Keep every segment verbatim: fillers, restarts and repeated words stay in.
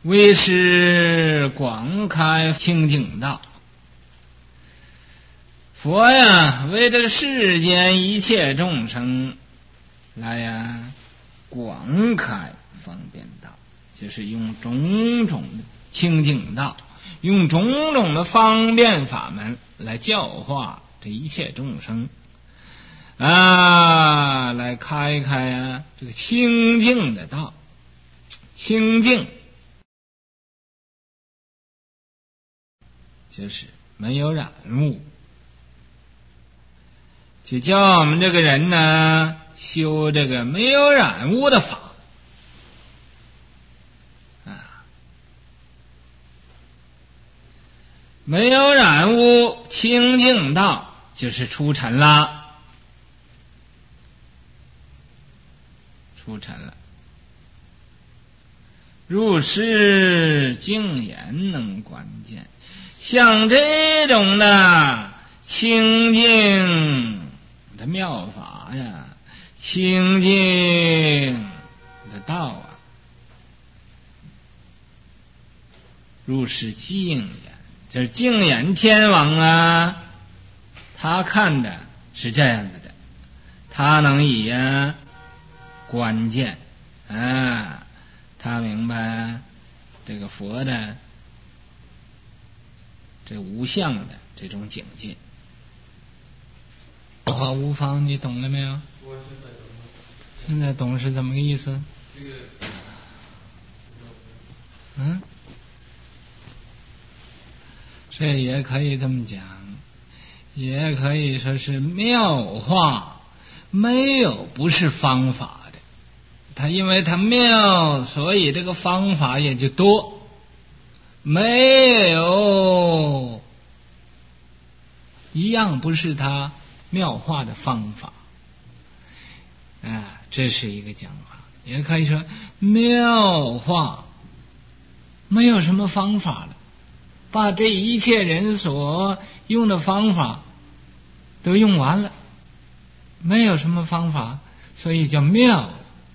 为师广开清净道。佛呀，为这个世间一切众生来呀广开方便道，就是用种种的清净道，用种种的方便法门来教化这一切众生啊，来开开啊这个清净的道。清净就是没有染污，就叫我们这个人呢修这个没有染污的法啊，没有染污清净道就是出尘了，出尘了。入世净言能关键，像这种的清净的妙法呀，清净的道啊，入世净言，这是净眼天王啊，他看的是这样子的，他能以呀关键啊。他明白这个佛的这无相的这种境界。法华无方，你懂了没有？ 我现在懂了。 现在懂是怎么个意思？ 这个， 嗯，这也可以这么讲，也可以说是妙化，没有不是方法。他因为他妙，所以这个方法也就多，没有一样不是他妙化的方法啊，这是一个讲法。也可以说妙化没有什么方法了，把这一切人所用的方法都用完了，没有什么方法，所以叫妙。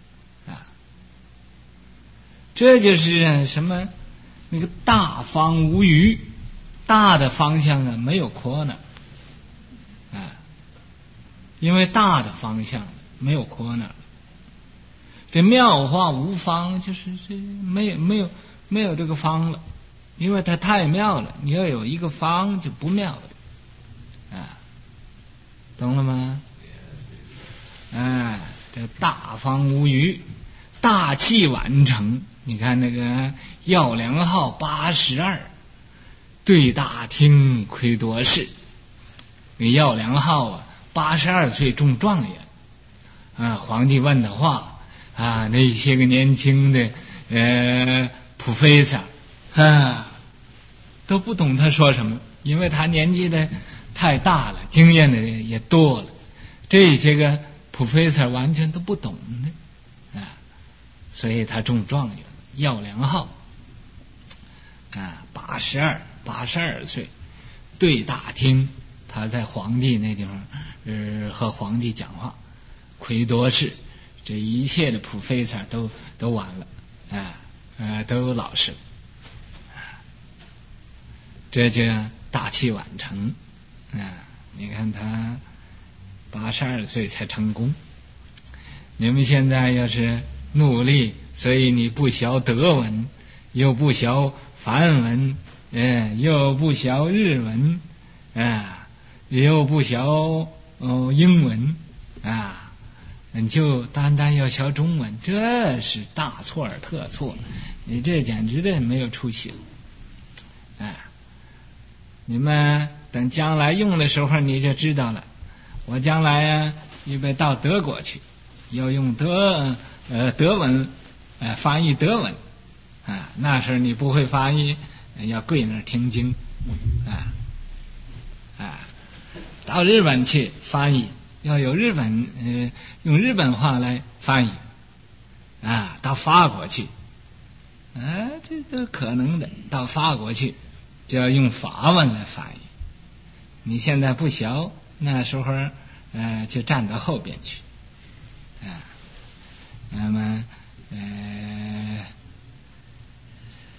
这就是什么？那个大方无余，大的方向啊没有扩呢，啊，因为大的方向没有扩呢。这妙化无方，就是这没有没有没有这个方了，因为它太妙了，你要有一个方就不妙了，啊，懂了吗？啊，这大方无余，大器晚成。你看那个耀良号八十二，对大厅窥多事。那耀良号啊，八十二岁中状元啊！皇帝问他话啊，那些个年轻的呃普菲萨啊，都不懂他说什么，因为他年纪的太大了，经验的也多了，这些个普菲萨完全都不懂的啊，所以他中状元。耀良号啊，八十二，八十二岁，对大厅，他在皇帝那地方，呃，和皇帝讲话，窥多事，这一切的普菲萨都都完了，啊，呃，都老实了，啊，这就大器晚成，啊，你看他八十二岁才成功，你们现在要是努力。所以你不学德文，又不学梵文，嗯，又不学日文，啊，又不学哦英文，啊，你就单单要学中文，这是大错而特错，你这简直的没有出息了，啊，你们等将来用的时候你就知道了。我将来呀，预备到德国去，要用德呃德文。呃，翻译德文，啊，那时候你不会翻译，要跪那儿听经，啊，啊，到日本去翻译，要有日本呃用日本话来翻译，啊，到法国去，啊，这都可能的。到法国去就要用法文来翻译，你现在不学，那时候呃就站到后边去，啊，那么。呃，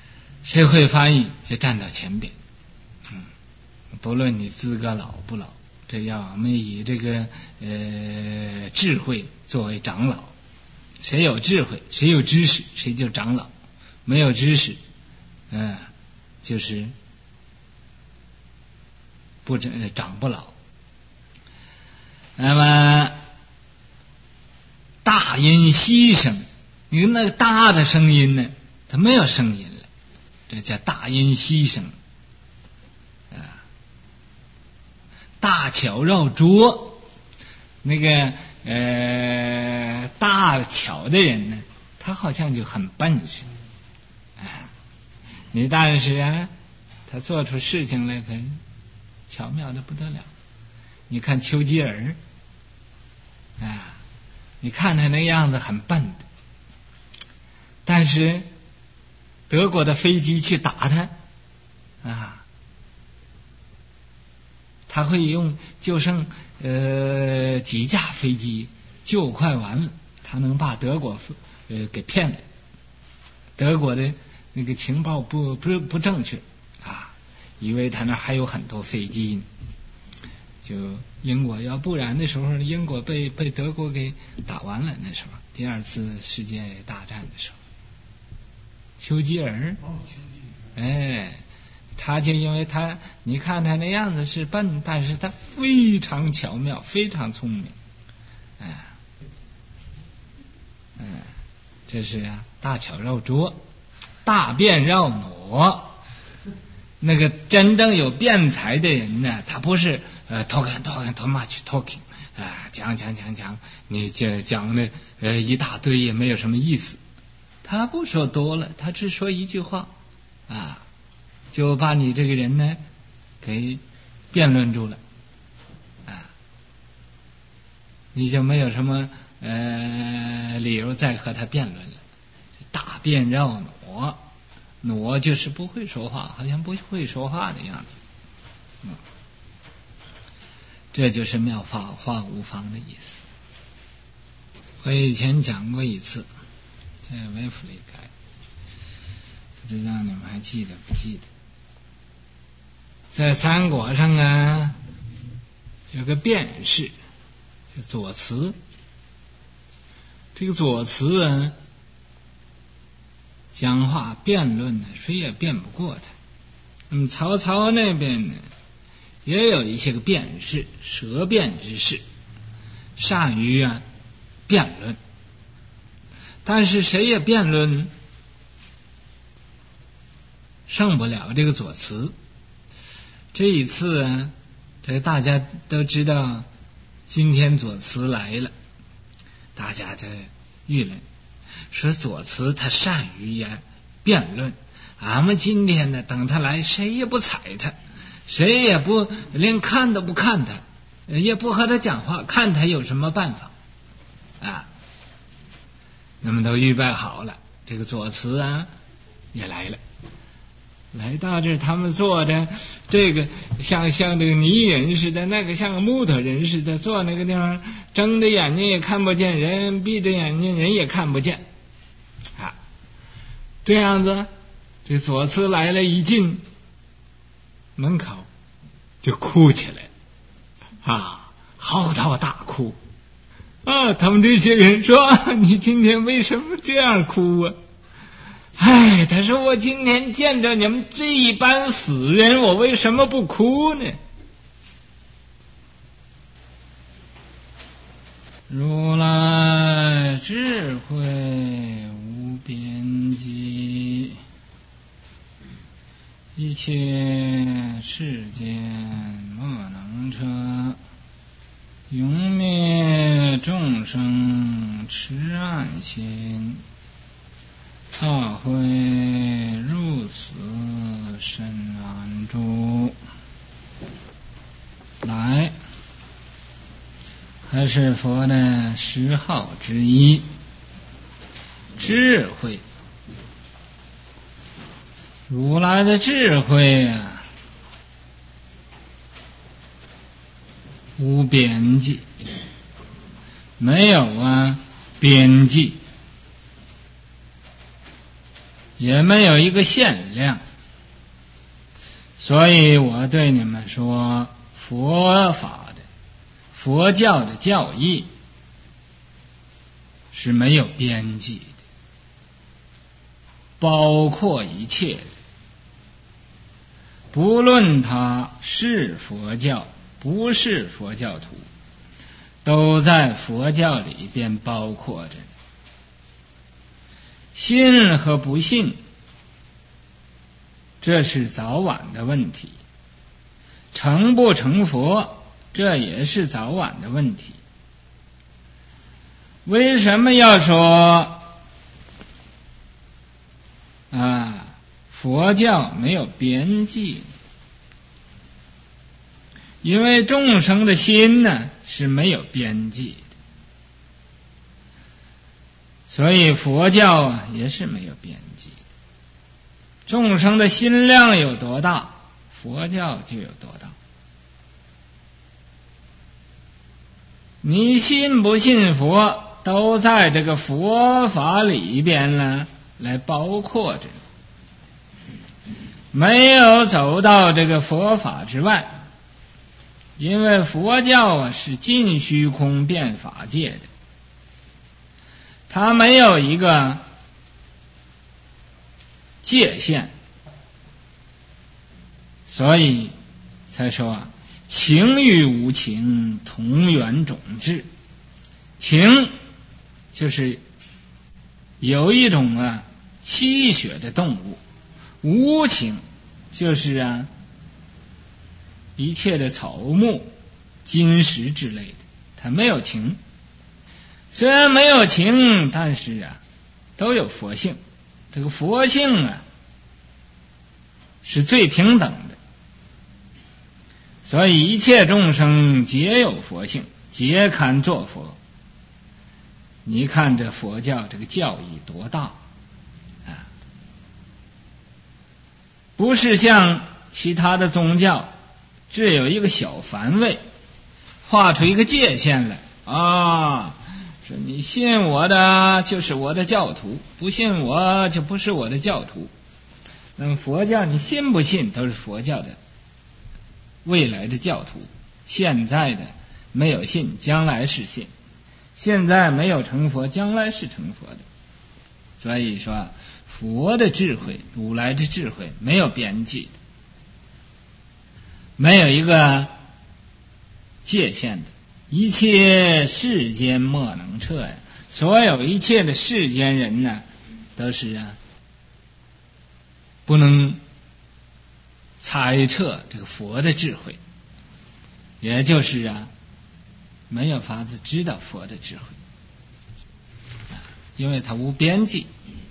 谁会翻译就站到前边，嗯，不论你资格老不老，这要我们以这个呃智慧作为长老，谁有智慧，谁有知识，谁就长老；没有知识，嗯、呃，就是不长长不老。那么大音希声，你看那个大的声音呢，它没有声音了，这叫大音希声。啊，大巧绕拙，那个呃大巧的人呢，他好像就很笨似的。啊，你但是啊，他做出事情来可巧妙的不得了。你看丘吉尔，啊，你看他那样子很笨的，但是德国的飞机去打他，啊，他会用就剩呃几架飞机就快完了，他能把德国呃给骗了。德国的那个情报不不不正确啊，以为他那还有很多飞机呢。就英国要不然的时候，英国被被德国给打完了。那时候第二次世界大战的时候，丘吉尔，哎，他就因为他，你看他那样子是笨，但是他非常巧妙，非常聪明，哎，嗯，这是啊，大巧绕拙，大辩绕挪。那个真正有辩才的人呢，他不是呃 talking talking too much talking 啊，讲讲讲讲，你这讲的呃一大堆也没有什么意思。他不说多了，他只说一句话，啊，就把你这个人呢给辩论住了，啊，你就没有什么呃理由再和他辩论了。大辩绕挪。挪就是不会说话，好像不会说话的样子，嗯，这就是妙法化无方的意思。我以前讲过一次，在维弗里改，不知道你们还记得不记得？在三国上啊，有个辩士，叫左慈。这个左慈啊，讲话辩论呢，谁也辩不过他。那么曹操那边呢，也有一些个辩士，舌辩之士，善于啊辩论，但是谁也辩论胜不了这个左慈。这一次啊，这个大家都知道，今天左慈来了，大家在议论。说左慈他善于呀辩论，俺们今天呢，等他来，谁也不睬他，谁也不连看都不看他，也不和他讲话，看他有什么办法啊？那么都预备好了，这个左慈啊也来了，来到这他们坐着，这个像像这个泥人似的，那个像个木头人似的，坐那个地方，睁着眼睛也看不见人，闭着眼睛人也看不见。啊，这样子，这左慈来了，一进门口就哭起来，啊，嚎啕大哭，啊，他们这些人说：“你今天为什么这样哭啊？”哎，他说：“我今天见着你们这一般死人，我为什么不哭呢？”如来智慧无边际，一切世间莫能测，永灭众生痴暗心，大慧如此深安住。来，还是佛的十号之一，智慧。如来的智慧啊，无边际，没有啊边际。 也没有一个限量。所以我对你们说，佛法的佛教的教义是没有边际的，包括一切的，不论他是佛教不是佛教徒，都在佛教里边包括着。信和不信，这是早晚的问题；成不成佛，这也是早晚的问题。为什么要说啊佛教没有边际？因为众生的心呢是没有边际的，所以佛教啊也是没有边际的。众生的心量有多大，佛教就有多大。你信不信佛，都在这个佛法里边呢来包括着，没有走到这个佛法之外。因为佛教啊是尽虚空遍法界的，它没有一个界限，所以才说啊，情与无情同源种质。情就是有一种啊气血的动物，无情就是啊一切的草木金石之类的，它没有情。虽然没有情，但是啊都有佛性。这个佛性啊是最平等的，所以一切众生皆有佛性，皆堪作佛。你看这佛教这个教义多大啊！不是像其他的宗教只有一个小范围，画出一个界限来啊！说你信我的就是我的教徒，不信我就不是我的教徒。那么佛教你信不信都是佛教的未来的教徒，现在的没有信，将来是信；现在没有成佛，将来是成佛的。所以说佛的智慧，如来的智慧没有边际的，没有一个界限的，一切世间莫能测呀！所有一切的世间人呢，都是啊，不能猜测这个佛的智慧，也就是啊，没有法子知道佛的智慧，因为它无边际。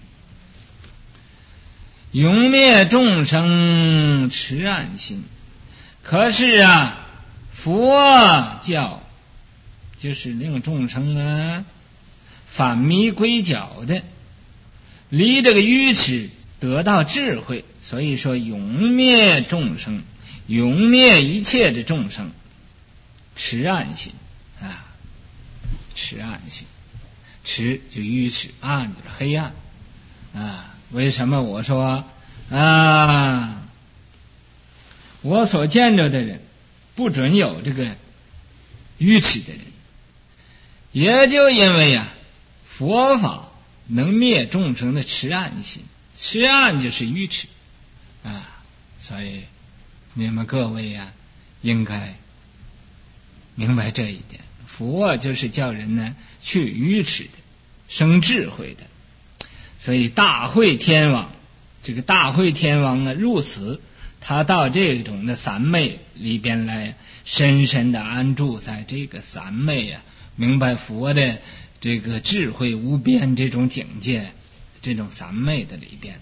永灭众生持暗心。可是啊，佛教就是令众生啊反迷归脚的，离这个愚痴得到智慧。所以说永灭众生，永灭一切的众生，持暗心啊，持暗心，持就愚痴，暗就是黑暗啊。为什么我说啊我所见着的人不准有这个愚痴的人？也就因为呀、啊、佛法能灭众生的痴暗心，痴暗就是愚痴啊，所以你们各位呀、啊、应该明白这一点。佛就是叫人呢去愚痴的，生智慧的。所以大慧天王，这个大慧天王呢入死，他到这种的三昧里边来，深深的安住在这个三昧啊，明白佛的这个智慧无边这种境界，这种三昧的里边。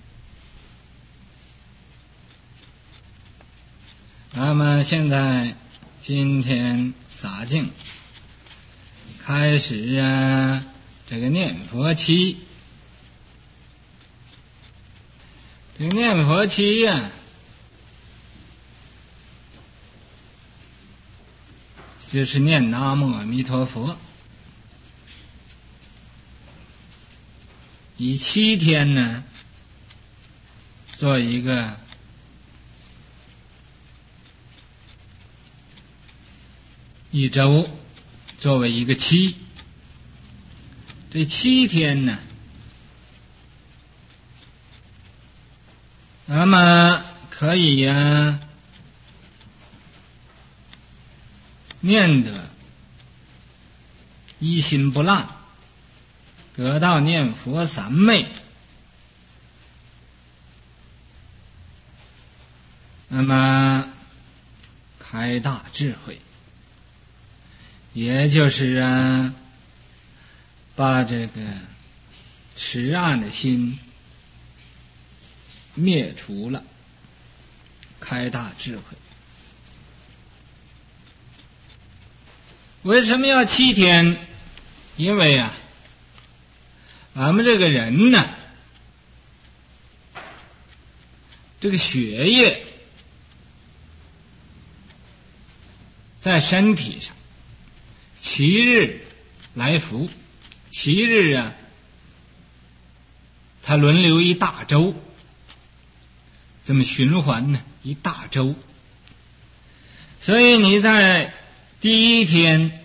那么现在今天洒净开始啊，这个念佛期。这个念佛期呀、啊，就是念南无阿弥陀佛。以七天呢做一个一周作为一个期，这七天呢，那么可以呀、啊、念得一心不乱，得到念佛三昧，那么开大智慧，也就是啊，把这个痴暗的心灭除了，开大智慧。为什么要七天？因为啊，俺们这个人呢，这个血液在身体上七日来服，七日啊，它轮流一大周，这么循环呢，一大周。所以你在第一天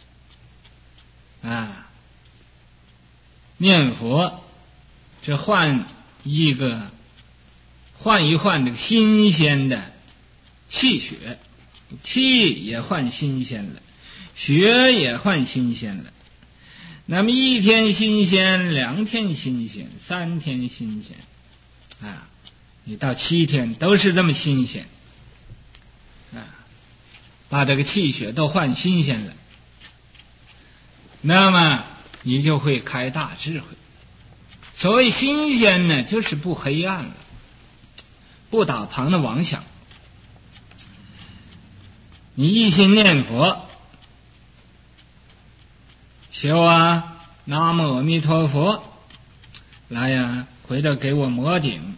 啊念佛，这换一个换一换这个新鲜的气血，气也换新鲜了，血也换新鲜了。那么一天新鲜，两天新鲜，三天新鲜啊，你到七天都是这么新鲜啊，把这个气血都换新鲜了，那么你就会开大智慧。所谓新鲜呢，就是不黑暗了，不打旁的妄想。你一心念佛，求啊南无阿弥陀佛，来呀，回头给我摩顶，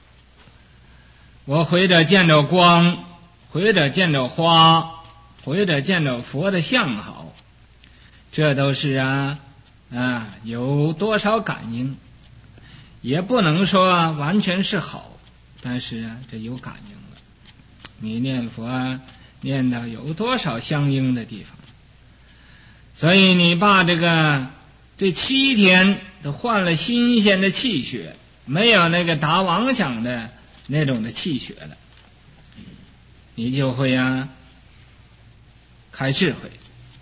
我回头见着光，回头见着花，回头见着佛的相好，这都是啊啊有多少感应，也不能说完全是好，但是啊这有感应了。你念佛啊念到有多少相应的地方，所以你把这个这七天都换了新鲜的气血，没有那个打妄想的那种的气血了，你就会啊开智慧，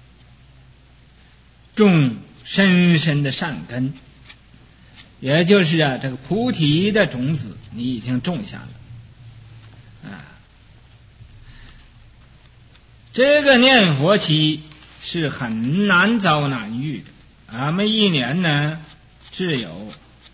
种深深的善根，也就是啊这个菩提的种子你已经种下了啊。这个念佛期是很难遭难遇的，俺们一年呢只有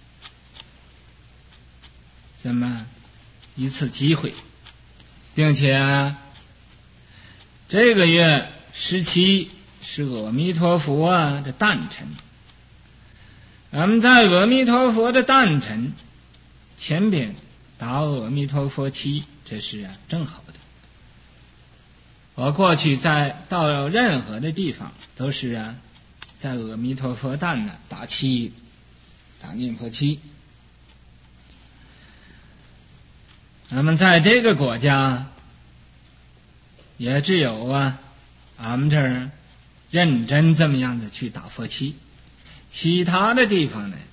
这么一次机会，并且啊这个月十七是阿弥陀佛啊的诞辰，俺们在阿弥陀佛的诞辰前边打阿弥陀佛七，这是啊正好的。我过去在到任何的地方都是啊在阿弥陀佛诞呢打七，打念佛七。那么在这个国家也只有啊俺们这儿认真这么样的去打佛七，其他的地方呢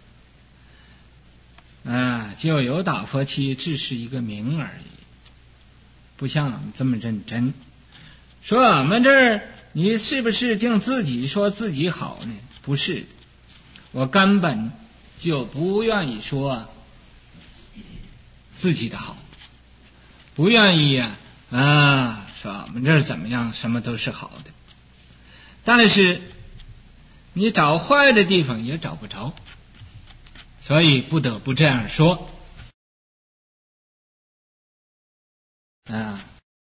啊就有打佛七，只是一个名而已，不像俺们这么认真。说俺们这儿你是不是净自己说自己好呢？不是，我根本就不愿意说自己的好，不愿意啊啊说俺们这儿怎么样，什么都是好的。但是你找坏的地方也找不着，所以不得不这样说啊。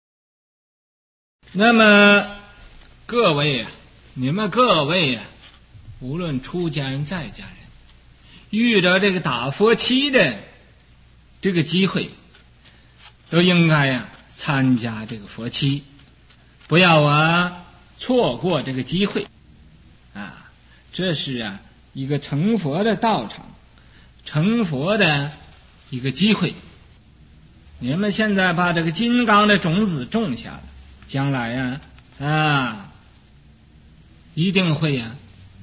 那么各位啊，你们各位啊，无论出家人在家人，遇到这个打佛七的这个机会，都应该啊参加这个佛七，不要啊错过这个机会啊。这是啊一个成佛的道场，成佛的一个机会你们现在把这个金刚的种子种下了，将来呀啊，一定会呀、啊、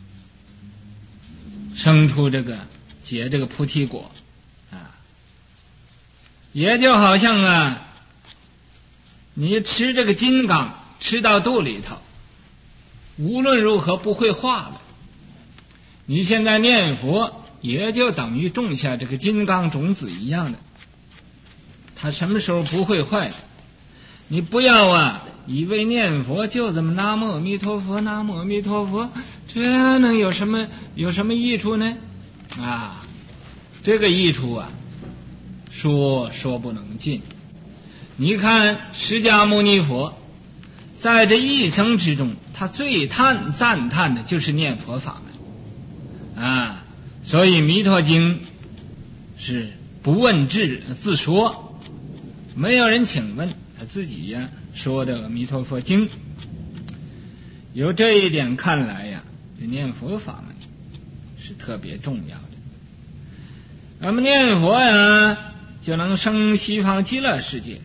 生出这个结这个菩提果啊。也就好像啊，你吃这个金刚吃到肚里头，无论如何不会化了。你现在念佛也就等于种下这个金刚种子一样的，它什么时候不会坏的。你不要啊以为念佛就这么南无阿弥陀佛南无阿弥陀佛，这能有什么有什么益处呢？啊，这个益处啊说说不能尽。你看释迦牟尼佛在这一生之中，他最叹赞叹的就是念佛法门啊，所以弥陀经是不问自自说，没有人请问，他自己呀说的弥陀佛经。由这一点看来呀，这念佛法门是特别重要的。那么念佛呀就能生西方极乐世界。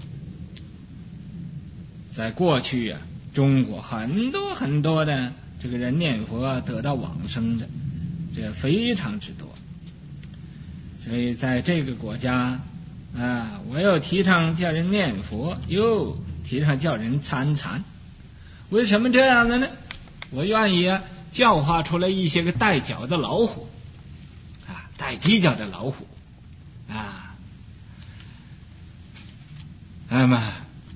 在过去呀，中国很多很多的这个人念佛得到往生的，这非常之多。所以在这个国家啊，我又提倡叫人念佛，又提倡叫人参禅。为什么这样的呢？我愿意啊教化出来一些个带角的老虎啊，带犄角的老虎啊，那么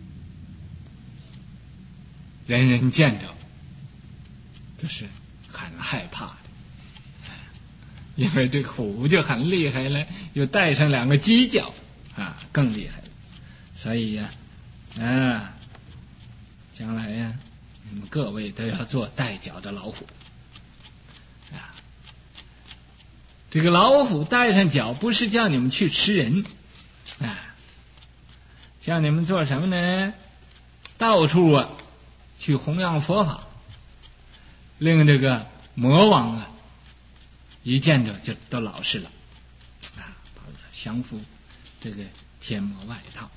人人见着都是很害怕的，因为这虎就很厉害了，又带上两个犄角啊，更厉害了。所以呀、啊，啊，将来呀、啊，你们各位都要做带角的老虎啊。这个老虎带上角，不是叫你们去吃人啊，叫你们做什么呢？到处啊去弘扬佛法，令这个魔王啊一见着就都老实了啊，降服这个天魔外道。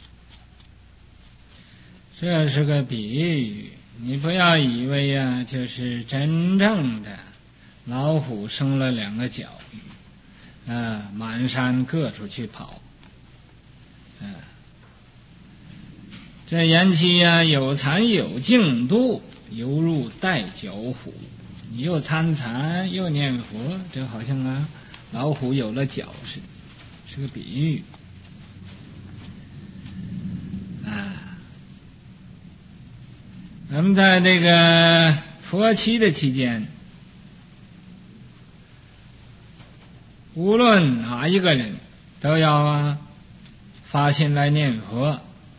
这是个比喻，你不要以为呀、啊、就是真正的老虎生了两个角啊，满山各处去跑啊。这言其呀有残有净度，犹如带角虎。你又参禅又念佛，这好像啊老虎有了角似的，是个比喻啊。咱们在这个佛期的期间，无论哪一个人都要啊发心来念佛。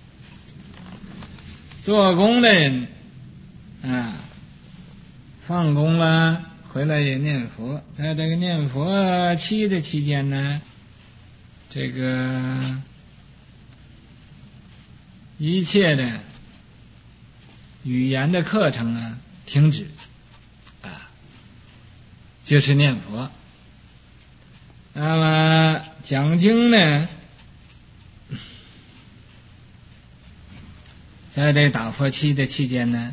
做工的人啊，放工了回来也念佛。在这个念佛期的期间呢，这个一切的语言的课程啊停止啊，就是念佛。那么讲经呢，在这打佛期的期间呢，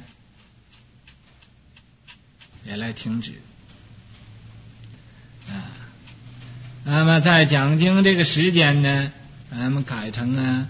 也来停止啊。那么在讲经这个时间呢，咱们改成啊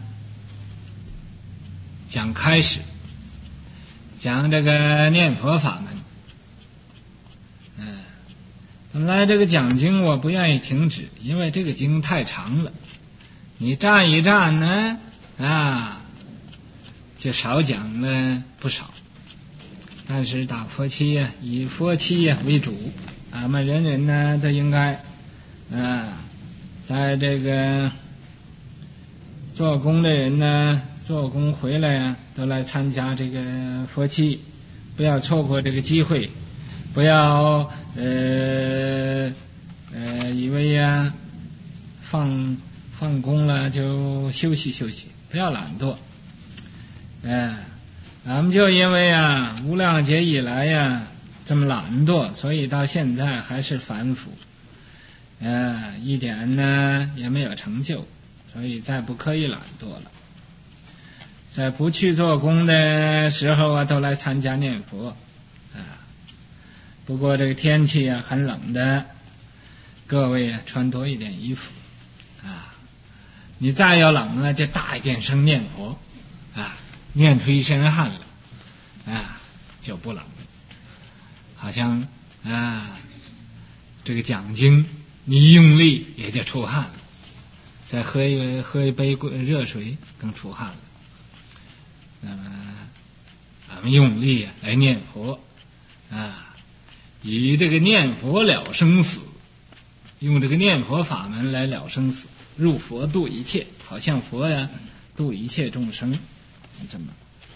讲开始，讲这个念佛法门。嗯、啊，本来这个讲经我不愿意停止，因为这个经太长了，你站一站呢啊就少讲了不少。但是打佛期呀、啊，以佛期呀、啊、为主，俺们人人呢都应该啊，在这个做工的人呢，做工回来呀、啊，都来参加这个佛期，不要错过这个机会，不要呃呃以为呀、啊、放放工了就休息休息，不要懒惰。哎，咱们就因为啊无量劫以来呀这么懒惰，所以到现在还是凡夫，呃，一点呢也没有成就。 所以再不可以懒惰了。在不去做工的时候啊，都来参加念佛啊。不过这个天气啊很冷的，各位啊穿多一点衣服啊。你再要冷了，就大一点声念佛啊，念出一身汗了啊，就不冷了。好像啊，这个讲经你一用力也就出汗了，再喝一喝一杯热水更出汗了。那么咱们用力来念佛啊，以这个念佛了生死，用这个念佛法门来了生死，入佛度一切，好像佛呀度一切众生，这么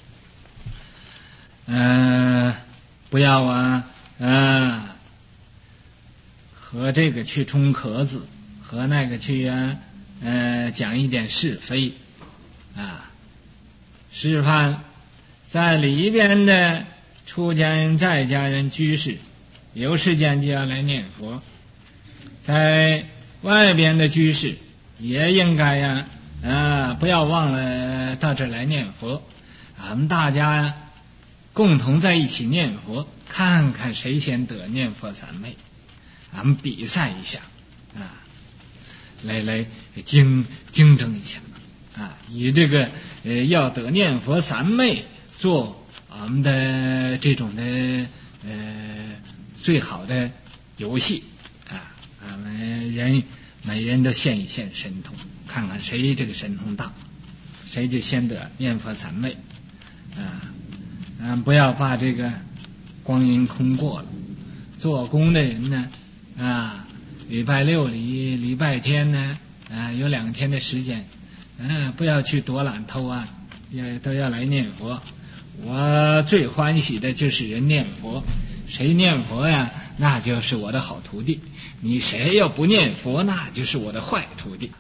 呃不要啊啊和这个去冲壳子，和那个去啊呃讲一点是非啊。示范在里边的出家人在家人居士有时间就要来念佛，在外边的居士也应该呀啊不要忘了到这儿来念佛，俺们大家呀共同在一起念佛，看看谁先得念佛三昧，俺们比赛一下啊，来来竞竞争一下啊，以这个呃要得念佛三昧做我们的这种的呃最好的游戏啊，俺们人每人都现一现神通，看看谁这个神通大，谁就先得念佛三昧啊。嗯，不要把这个光阴空过了。做工的人呢啊，礼拜六礼礼拜天呢啊有两天的时间，嗯、啊，不要去躲懒偷啊，也都要来念佛。我最欢喜的就是人念佛，谁念佛呀，那就是我的好徒弟。你谁要不念佛，那就是我的坏徒弟。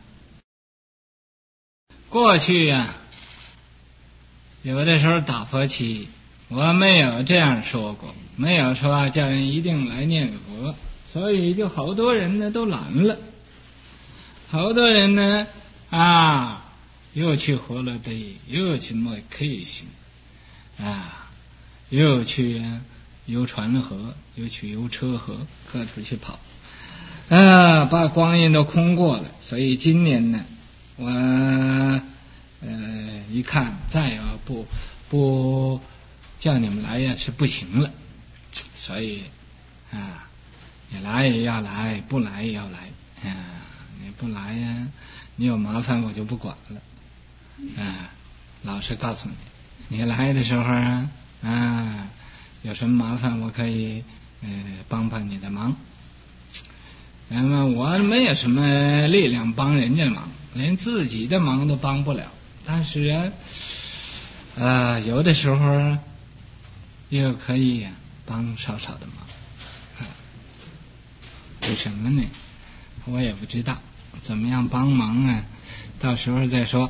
过去呀，有的时候打佛七，我没有这样说过，没有说叫人一定来念佛，所以就好多人呢都懒了，好多人呢啊，又去活了堆，又去摸 K 行啊，又去游船河，又去游车河，各处去跑啊，把光阴都空过了。所以今年呢，我呃一看再要不不叫你们来呀是不行了，所以啊，你来也要来，不来也要来啊，你不来呀，你有麻烦我就不管了啊。老实告诉你，你来的时候啊啊，有什么麻烦我可以呃帮帮你的忙。那么我没有什么力量帮人家的忙，连自己的忙都帮不了。但是啊，呃，有的时候又可以、啊、帮少少的忙。为什么呢？我也不知道，怎么样帮忙啊？到时候再说。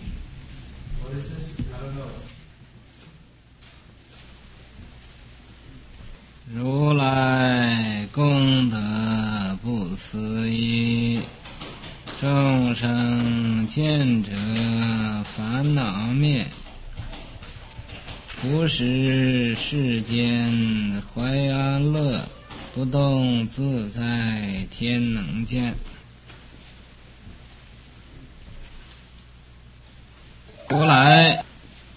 如来功德不思议，众生见者烦恼灭，不识世间怀安乐，不动自在天能见。如来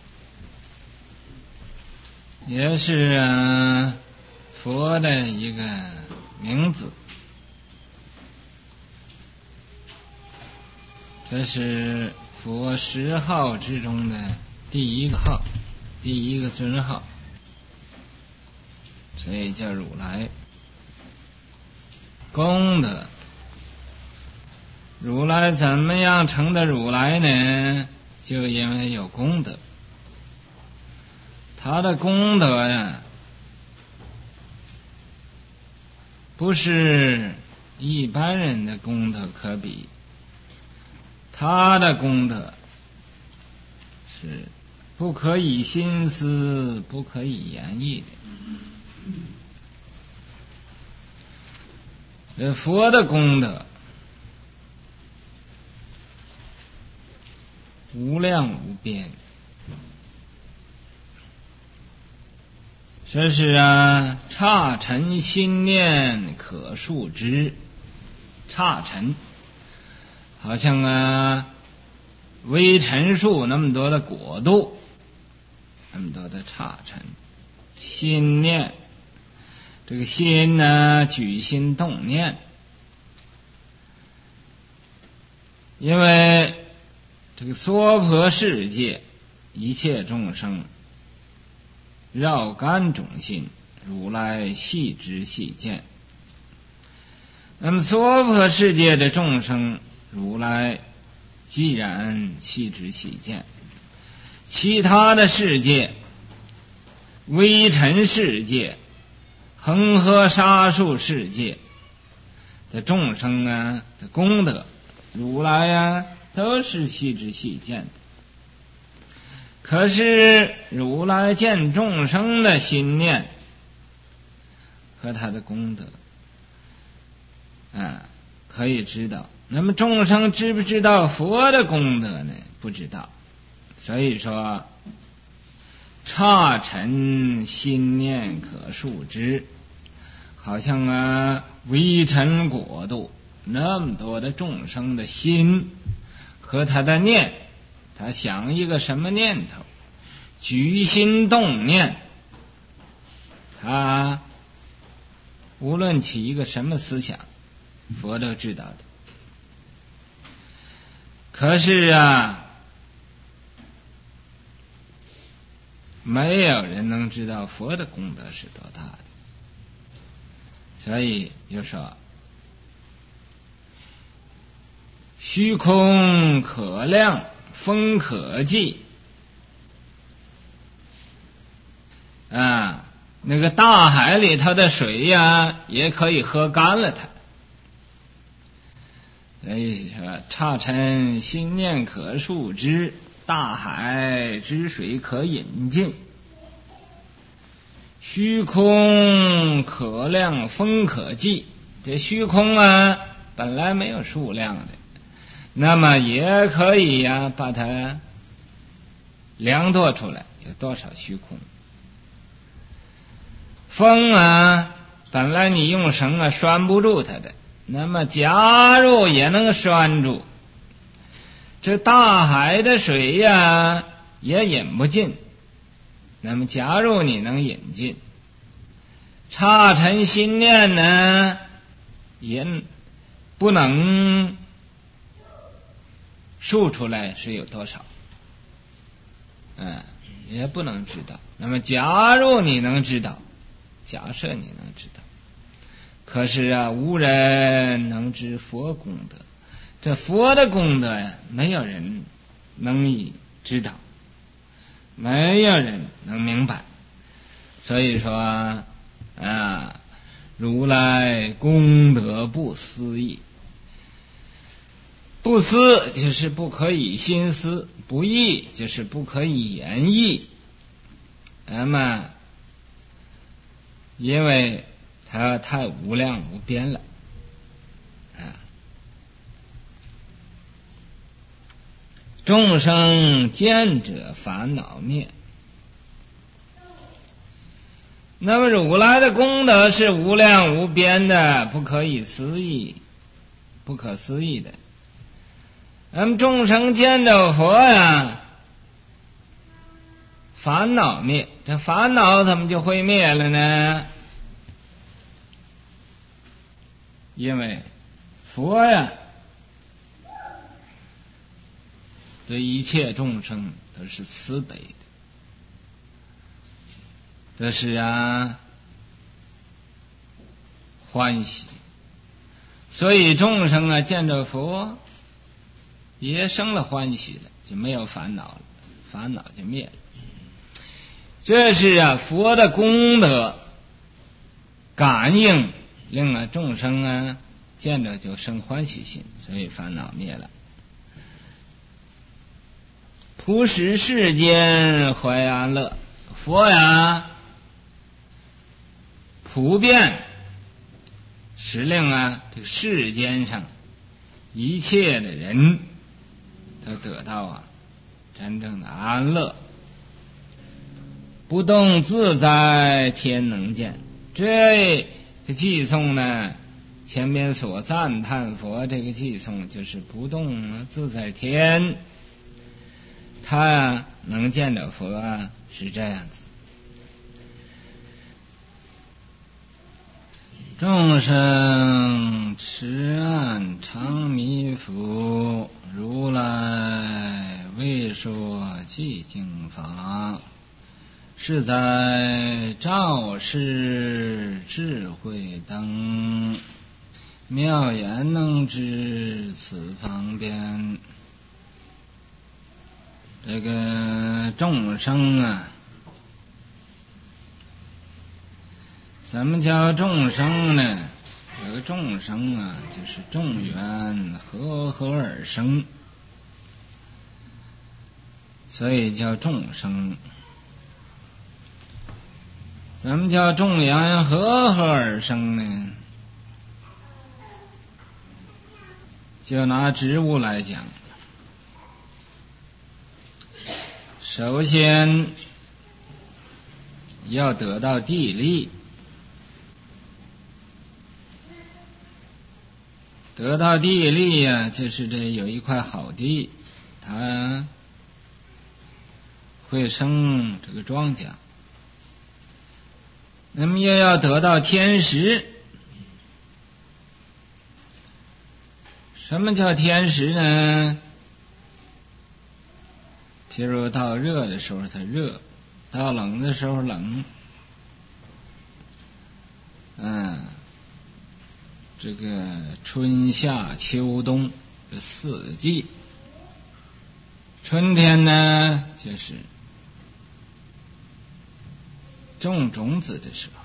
也是啊佛的一个名字，这是佛十号之中的第一个号，第一个尊号，所以叫如来。功德，如来怎么样成的如来呢？就因为有功德，他的功德呀，不是一般人的功德可比，他的功德是不可以心思，不可以言绎的。这佛的功德无量无边。这是啊，刹尘心念可数之。刹尘好像啊微尘数那么多的国度，那么多的刹尘。心念，这个心呢，举心动念，因为这个娑婆世界一切众生绕干种心，如来细知细见。那么娑婆世界的众生，如来既然细知细见，其他的世界，微尘世界、恒河沙数世界的众生啊的功德，如来啊都是细知细见的。可是如来见众生的心念和他的功德啊，可以知道。那么众生知不知道佛的功德呢？不知道。所以说刹尘心念可数之，好像啊微尘国度那么多的众生的心和他的念，他想一个什么念头，举心动念，他无论起一个什么思想，佛都知道的。可是啊，没有人能知道佛的功德是多大的。所以就说虚空可量，风可计啊，那个大海里头的水呀，也可以喝干了它。所以说刹尘心念可数之，大海之水可饮尽。虚空可量，风可计。这虚空啊本来没有数量的，那么也可以呀、啊、把它量度出来有多少虚空。风啊本来你用绳啊拴不住它的，那么假如也能拴住。这大海的水呀也饮不尽，那么假如你能饮尽。刹尘心念呢也不能数出来是有多少，嗯，也不能知道。那么假如你能知道，假设你能知道，可是啊无人能知佛功德。这佛的功德呀，没有人能知道，没有人能明白。所以说啊，如来功德不思议。不思就是不可以心思，不议就是不可以言绎。那么因为它太无量无边了啊。众生见者烦恼灭。那么如来的功德是无量无边的，不可以思议，不可思议的。那么众生见着佛呀，烦恼灭。这烦恼怎么就会灭了呢？因为佛呀对一切众生都是慈悲的，这是啊欢喜。所以众生啊见着佛也生了欢喜了，就没有烦恼了，烦恼就灭了。这是啊佛的功德感应，令啊众生啊见着就生欢喜心，所以烦恼灭了。普使世间怀安乐。佛呀普遍使令啊这个世间上一切的人都得到啊真正的安乐。不动自在，天能见。这个偈颂呢，前面所赞叹佛这个偈颂，就是不动自在天，他能见着佛是这样子。众生持案常迷伏，如来未说寂静法，是在照示智慧灯，妙言能知此方便。这个众生啊，什么叫众生呢？这个众生啊，就是众缘和合而生，所以叫众生。怎么叫众缘和合而生呢？就拿植物来讲，首先要得到地利，得到地利呀、啊，就是这有一块好地，它会生这个庄稼。那么又要得到天时。什么叫天时呢？譬如到热的时候它热，到冷的时候冷。嗯，这个春夏秋冬这四季。春天呢，就是种种子的时候，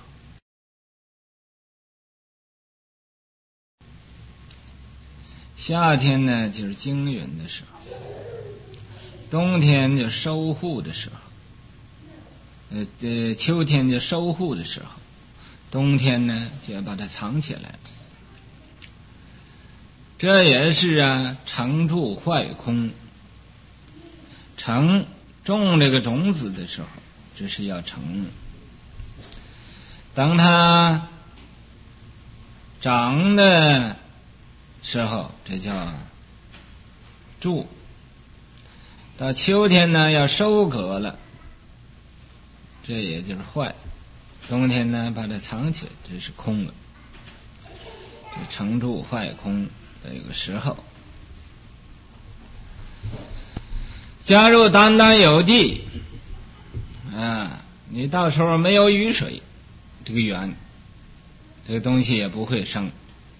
夏天呢就是经云的时候，冬天就收护的时候，呃呃，秋天就收护的时候，冬天呢就要把它藏起来。这也是啊，成住坏空。成种这个种子的时候，这是要成。当它长的时候，这叫住。到秋天呢，要收割了，这也就是坏。冬天呢，把它藏起来，这是空了。这成住坏空的一个时候。假如单单有地啊，你到时候没有雨水，这个缘这个东西也不会生。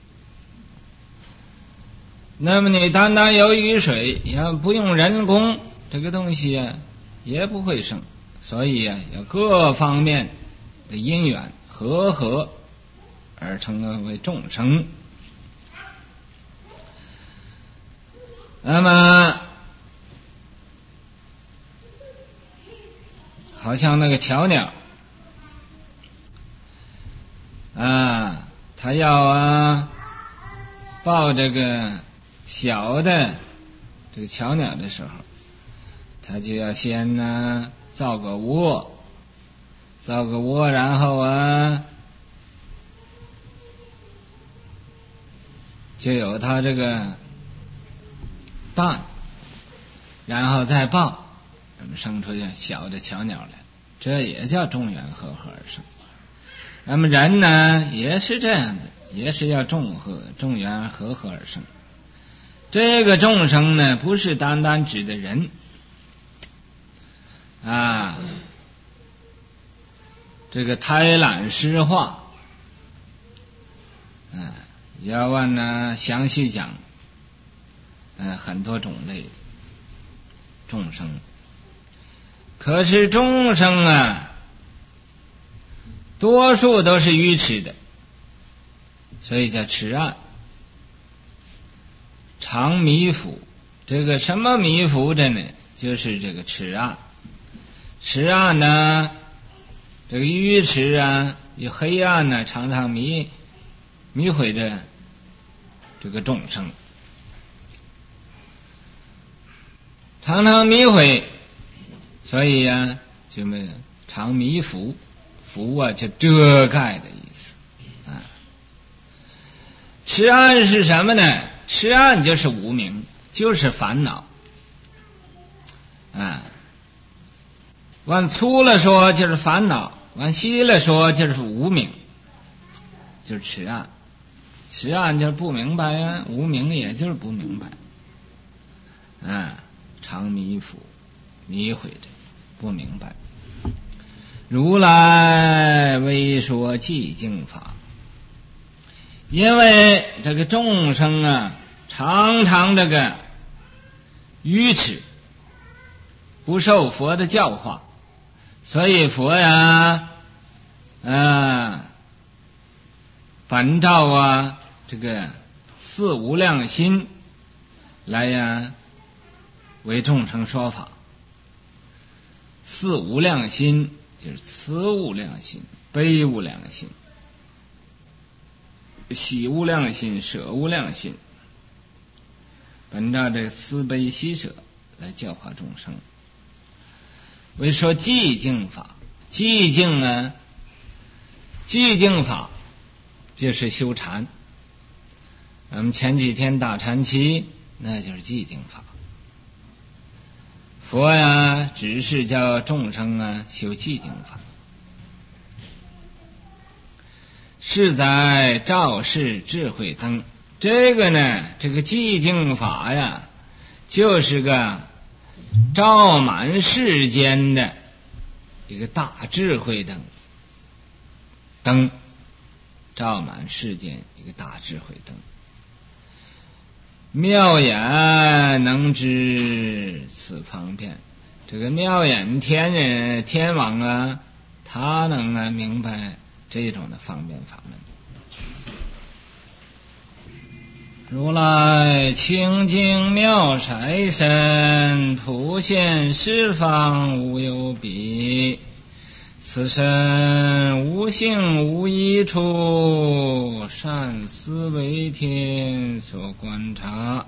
那么你单单有雨水，要不用人工，这个东西啊也不会生。所以啊，要各方面的因缘和合而成为众生。那么好像那个巧鸟啊，它要啊抱这个小的这个巧鸟的时候，它就要先呢造个窝，造个窝，然后啊就有它这个蛋，然后再抱，那么生出小的巧鸟来，这也叫众缘和合而生。那么人呢也是这样的，也是要众和众缘和合而生。这个众生呢，不是单单指的人啊，这个贪婪失化，嗯、啊，要按呢详细讲，嗯、呃，很多种类众生。可是众生啊，多数都是愚痴的，所以叫痴暗。常迷伏，这个什么迷伏着呢？就是这个痴暗。痴暗呢，这个愚痴啊，与黑暗呢，常常迷迷毁着这个众生。 常常迷毁，所以呀、啊，就没常迷伏，伏啊就遮盖的意思啊。痴暗是什么呢？痴暗就是无明，就是烦恼啊。往粗了说就是烦恼，往细了说就是无明，就是痴暗。痴暗就是不明白呀、啊，无明也就是不明白啊。常迷伏，迷毁着，不明白。如来为说寂静法，因为这个众生啊，常常这个愚痴，不受佛的教化，所以佛呀，啊，反照啊这个四无量心来呀。为众生说法，四无量心就是慈无量心、悲无量心、喜无量心、舍无量心，本照这个慈悲喜舍来教化众生。为说寂静法，寂静呢，寂静法就是修禅。我们前几天打禅期，那就是寂静法。佛呀，只是叫众生啊修寂静法，是在照世智慧灯。这个呢，这个寂静法呀，就是个照满世间的一个大智慧灯，灯照满世间一个大智慧灯。妙眼能知此方便，这个妙眼天人天王啊，他能啊明白这种的方便法门。如来清净妙色身，普现十方无有比。此身无性无一处，善思为天所观察。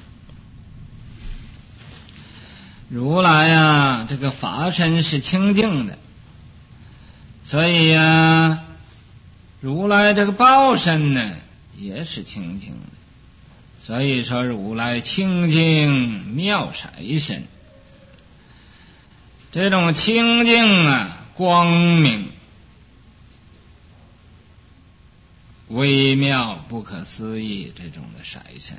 如来啊，这个法身是清净的，所以呀、啊，如来这个报身呢也是清净的。所以说如来清净妙色身，这种清净啊，光明微妙不可思议，这种的色身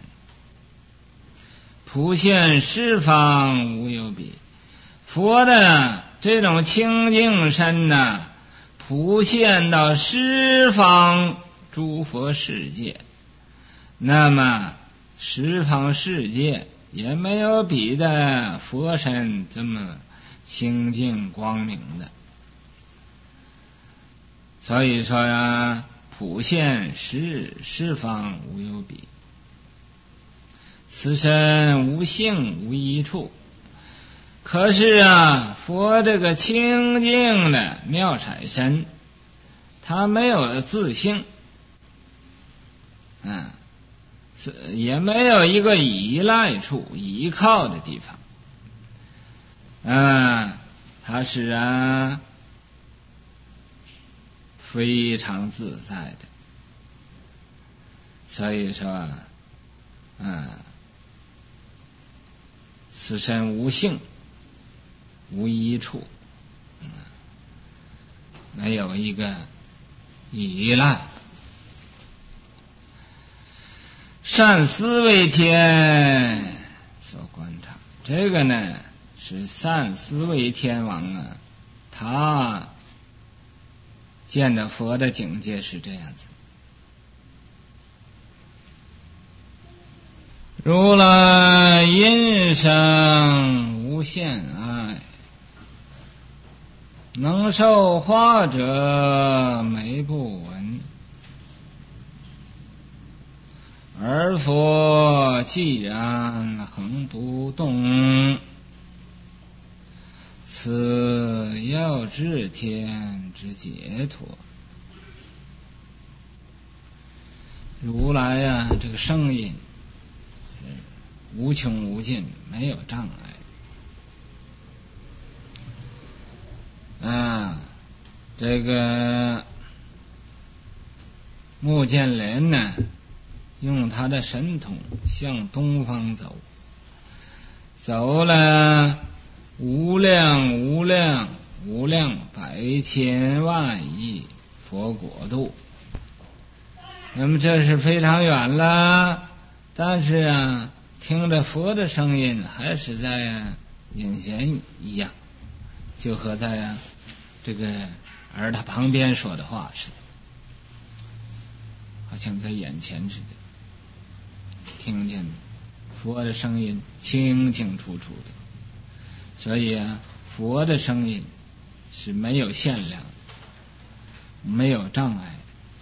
普现十方无有比。佛的这种清净身呢，普现到十方诸佛世界，那么十方世界也没有比的佛身这么清净光明的。所以说呀，普现十十方无有比。此身无性无一处。可是啊，佛这个清净的妙色身，他没有自性，嗯，也没有一个依赖处、依靠的地方，嗯，他是啊非常自在的。所以说，嗯，此身无性无一处，嗯，没有一个依赖。善思为天所观察，这个呢是善思为天王啊，他见着佛的境界是这样子。如来音声无限爱，能受化者美不闻。而佛既然恒不动，此要知天之解脱。如来啊，这个声音无穷无尽，没有障碍。 这个穆建连呢，用他的神通向东方走，走了无量无量无量百千万亿佛国度。那么这是非常远了，但是啊，听着佛的声音还是在啊眼前一样，就和在啊这个而他旁边说的话似的，好像在眼前似的，听见佛的声音清清楚楚的。所以啊，佛的声音是没有限量的，没有障碍的。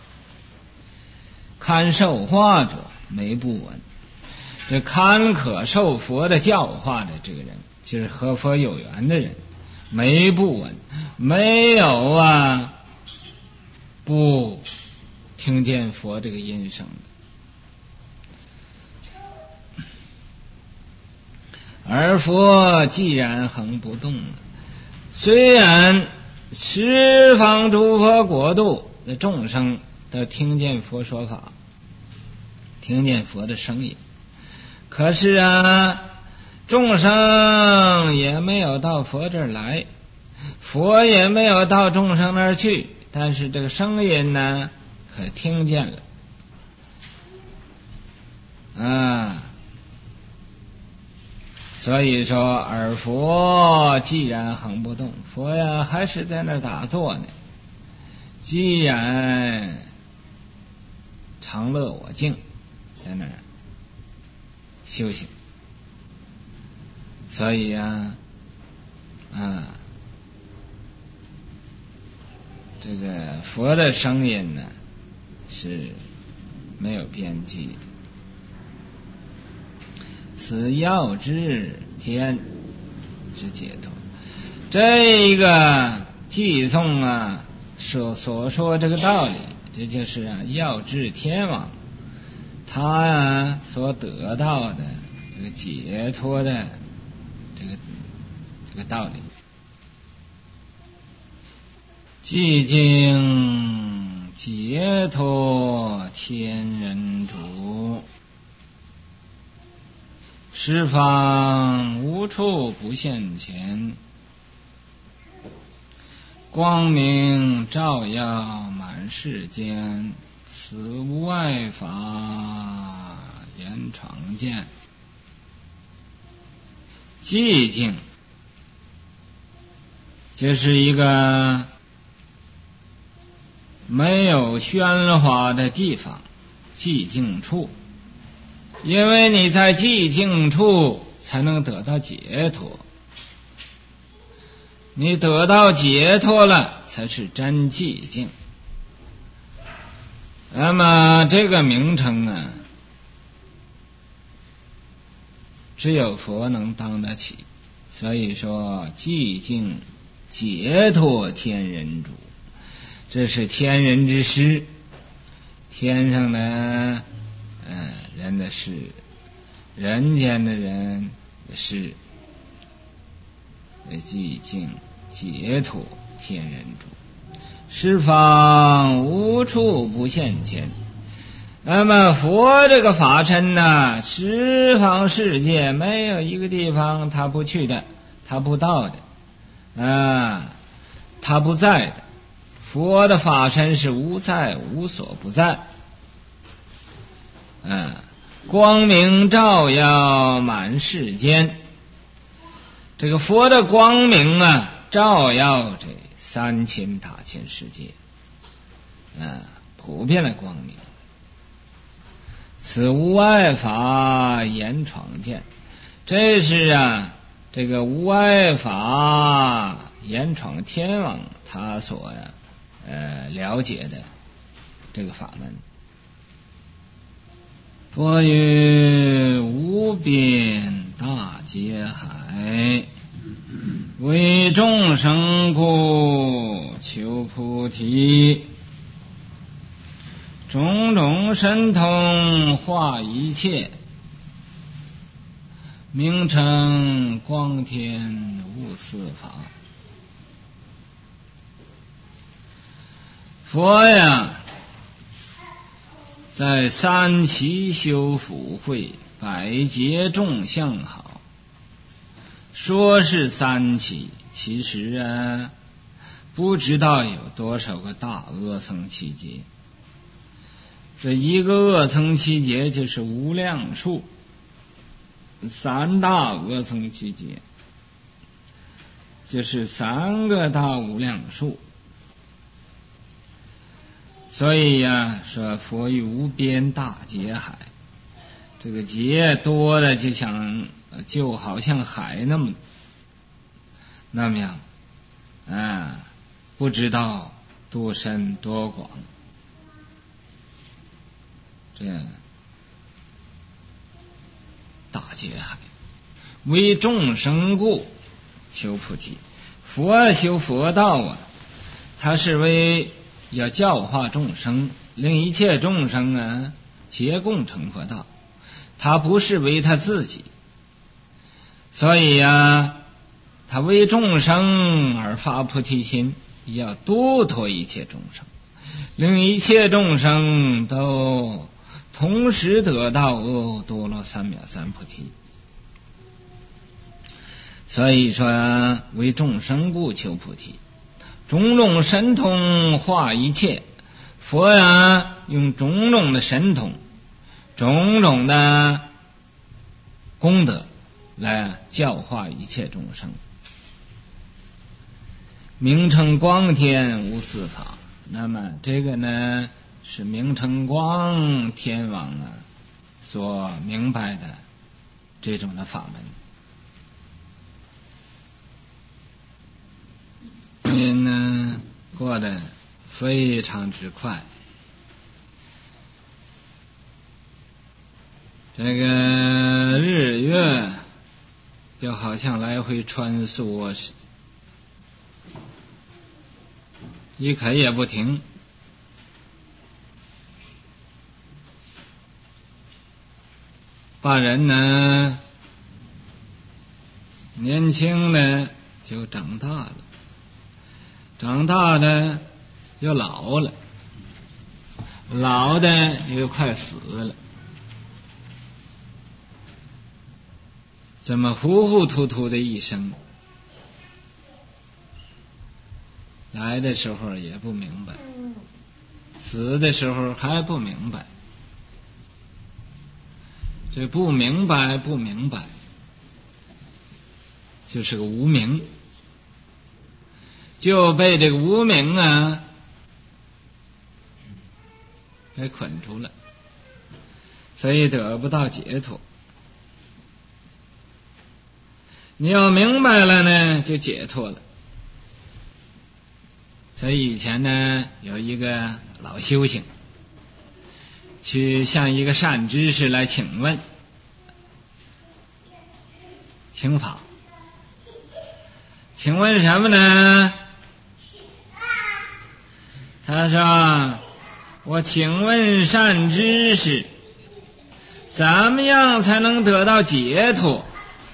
堪受化者没不闻，这堪可受佛的教化的这个人，就是和佛有缘的人，没不闻，没有啊不听见佛这个音声的。而佛既然恒不动，虽然十方诸佛国度的众生都听见佛说法，听见佛的声音，可是啊众生也没有到佛这儿来，佛也没有到众生那儿去，但是这个声音呢可听见了啊。所以说而佛既然恒不动，佛呀还是在那儿打坐呢。既然常乐我净，在那儿修行，所以啊啊这个佛的声音呢是没有边际的。此要知天之解脱，这个偈颂啊所所说这个道理，这就是啊要知天王他啊所得到的这个解脱的这个这个道理。寂静解脱天人主，十方无处不现前，光明照耀满世间，此无外法言常见。寂静就是一个没有喧哗的地方，寂静处，因为你在寂静处才能得到解脱，你得到解脱了才是真寂静。那么这个名称啊，只有佛能当得起，所以说寂静解脱天人主，这是天人之事，天上的呃人的事，人间的人的事，寂静解脱天人主，十方无处不现前。那么佛这个法身呢，十方世界没有一个地方他不去的，他不到的啊，他不在的。佛的法身是无在无所不在，嗯，光明照耀满世间。这个佛的光明啊，照耀这三千大千世界，嗯，普遍的光明。此无碍法言闯见，这是啊，这个无碍法言闯天王他所呀、啊。呃，了解的这个法门。佛曰：无边大劫海，为众生故求菩提。种种神通化一切，名称光天无私法。 佛呀，在三期修福慧，百劫众相好。说是三期，其实啊，不知道有多少个大阿僧祇劫。这一个阿僧祇劫就是无量数，三大阿僧祇劫就是三个大无量数。所以呀，说佛于无边大劫海，这个劫多的就像就好像海那么那么样啊，不知道多深多广。这样大劫海，为众生故求菩提。佛修佛道啊，他是为要教化众生，令一切众生啊皆共成佛道，他不是为他自己。所以呀、啊，他为众生而发菩提心，要度脱一切众生，令一切众生都同时得到多罗三藐三菩提。所以说为众生故求菩提，种种神通化一切。佛呀，用种种的神通，种种的功德来教化一切众生，名称光天无私法。那么这个呢，是明成光天王啊所明白的这种的法门。因呢过得非常之快，这个日月就好像来回穿梭似的，一刻也不停。把人呢年轻的就长大了，长大的又老了，老的又快死了，这么糊糊涂涂的一生，来的时候也不明白，死的时候还不明白。这不明白不明白就是个无明，就被这个无明啊给捆住了，所以得不到解脱。你要明白了呢，就解脱了。所以以前呢，有一个老修行去向一个善知识来请问请法，请问什么呢？他说，我请问善知识，怎么样才能得到解脱？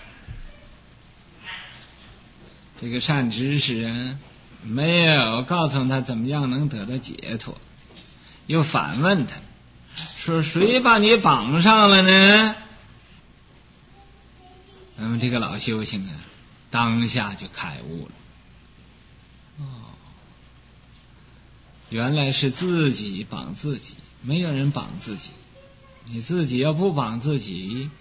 这个善知识啊，没有告诉他怎么样能得到解脱，又反问他说，谁把你绑上了呢？那么这个老修行啊，当下就开悟了。哦，原来是自己绑自己，没有人绑自己。你自己要不绑自己，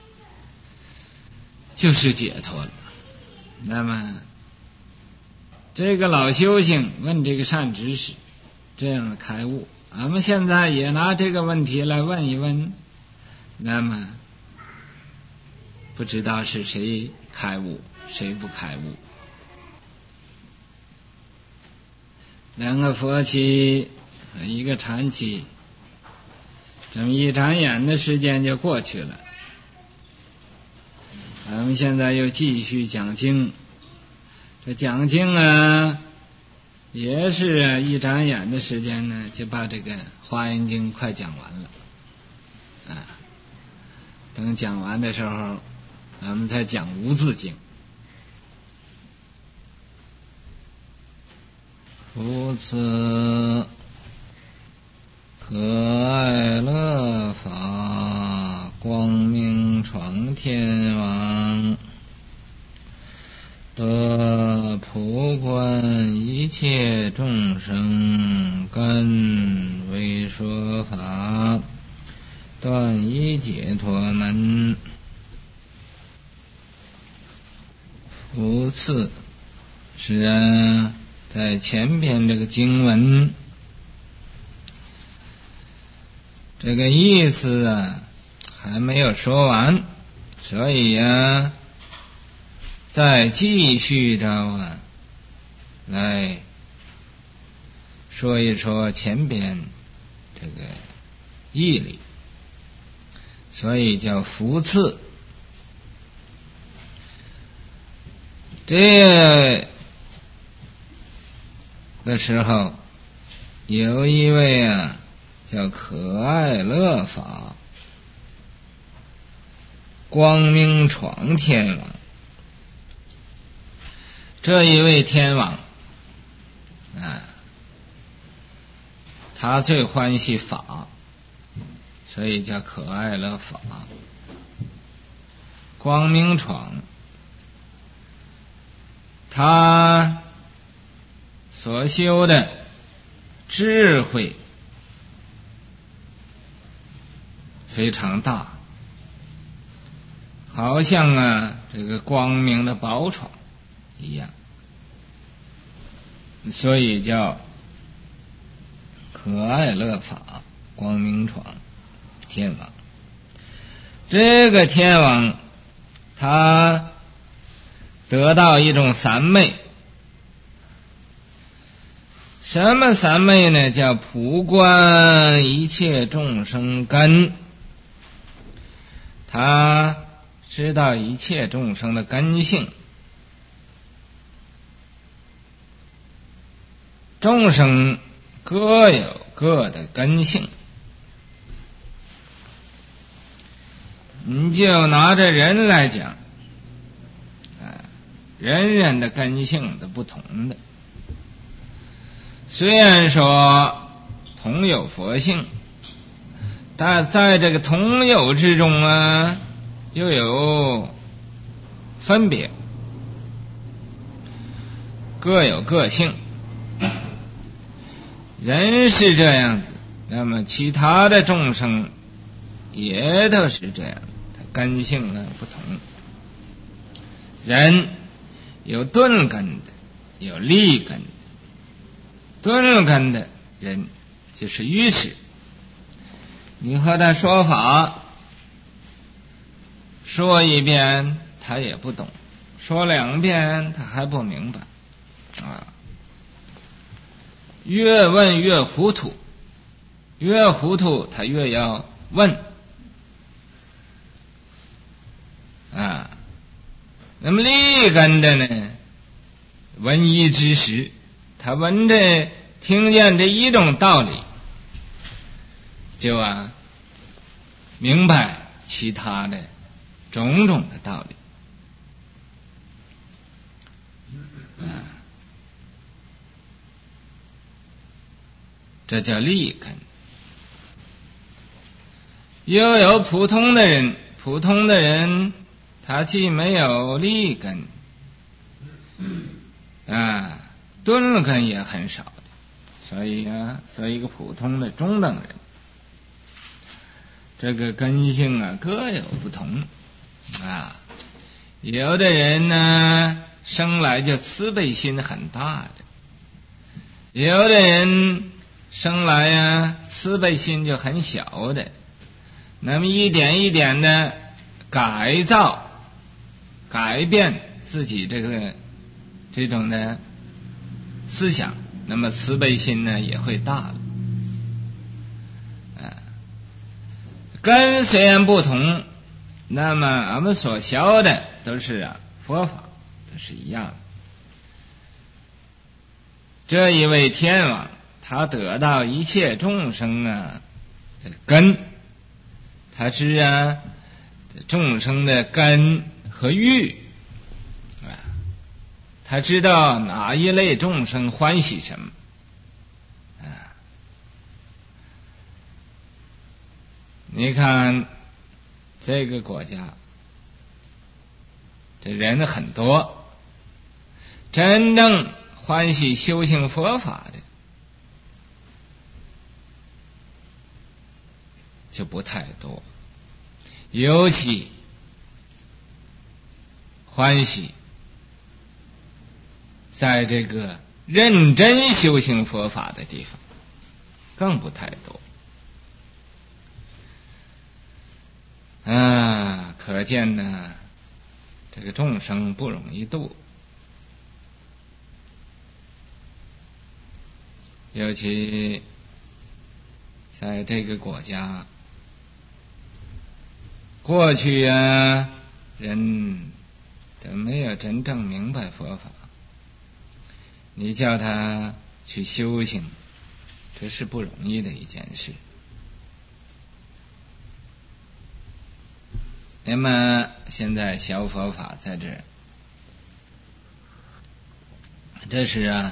就是解脱了。那么这个老修行问这个善知识，这样的开悟，俺们现在也拿这个问题来问一问，那么不知道是谁开悟谁不开悟。两个佛期和一个禅期，这么一眨眼的时间就过去了。咱们现在又继续讲经，这讲经啊也是一眨眼的时间呢，就把这个华严经快讲完了啊。等讲完的时候，咱们才讲无字经。如此可爱乐法，光明闯天王，得普观一切众生，根为说法，断一解脱门。无次是啊，在前边这个经文，这个意思啊还没有说完，所以啊再继续着啊来说一说前边这个义理，所以叫福次。这个时候有一位啊叫可爱乐法，光明闯天王，这一位天王啊，他最欢喜法，所以叫可爱乐法。光明闯，他所修的智慧非常大，好像啊这个光明的宝床一样，所以叫可爱乐法光明床天王。这个天王他得到一种三昧，什么三昧呢？叫普观一切众生根。他知道一切众生的根性，众生各有各的根性。你就拿着人来讲，啊，人人的根性都不同的。虽然说同有佛性，但在这个同有之中啊，又有分别，各有个性。人是这样子，那么其他的众生也都是这样，它根性呢不同。人有钝根的，有利根的。钝根的人就是愚痴，你和他说法，说一遍他也不懂，说两遍他还不明白啊。越问越糊涂，越糊涂他越要问啊。那么利根的呢，闻一知识，他闻着听见这一种道理，就啊明白其他的种种的道理啊，这叫利根。又有普通的人，普通的人他既没有利根啊，钝根也很少的，所以啊，作为一个普通的中等人，这个根性啊各有不同啊。有的人呢生来就慈悲心很大的，有的人生来啊慈悲心就很小的，那么一点一点的改造改变自己这个这种的思想，那么慈悲心呢也会大了。啊，根虽然不同，那么俺们所学的都是啊佛法，都是一样的。这一位天王，他得到一切众生啊根，他知啊众生的根和欲啊，他知道哪一类众生欢喜什么啊。 你看这个国家，这人很多，真正欢喜修行佛法的就不太多，尤其欢喜在这个认真修行佛法的地方更不太多。啊，可见呢，这个众生不容易度，尤其在这个国家，过去啊，人都没有真正明白佛法，你叫他去修行，这是不容易的一件事。那么现在小佛法在这儿，这是啊，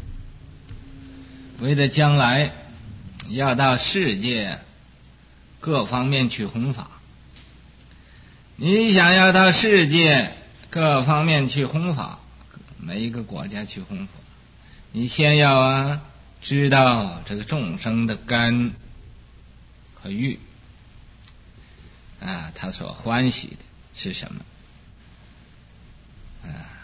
为了将来要到世界各方面去弘法。你想要到世界各方面去弘法，每一个国家去弘法，你先要啊知道这个众生的根和欲啊，他所欢喜的是什么啊？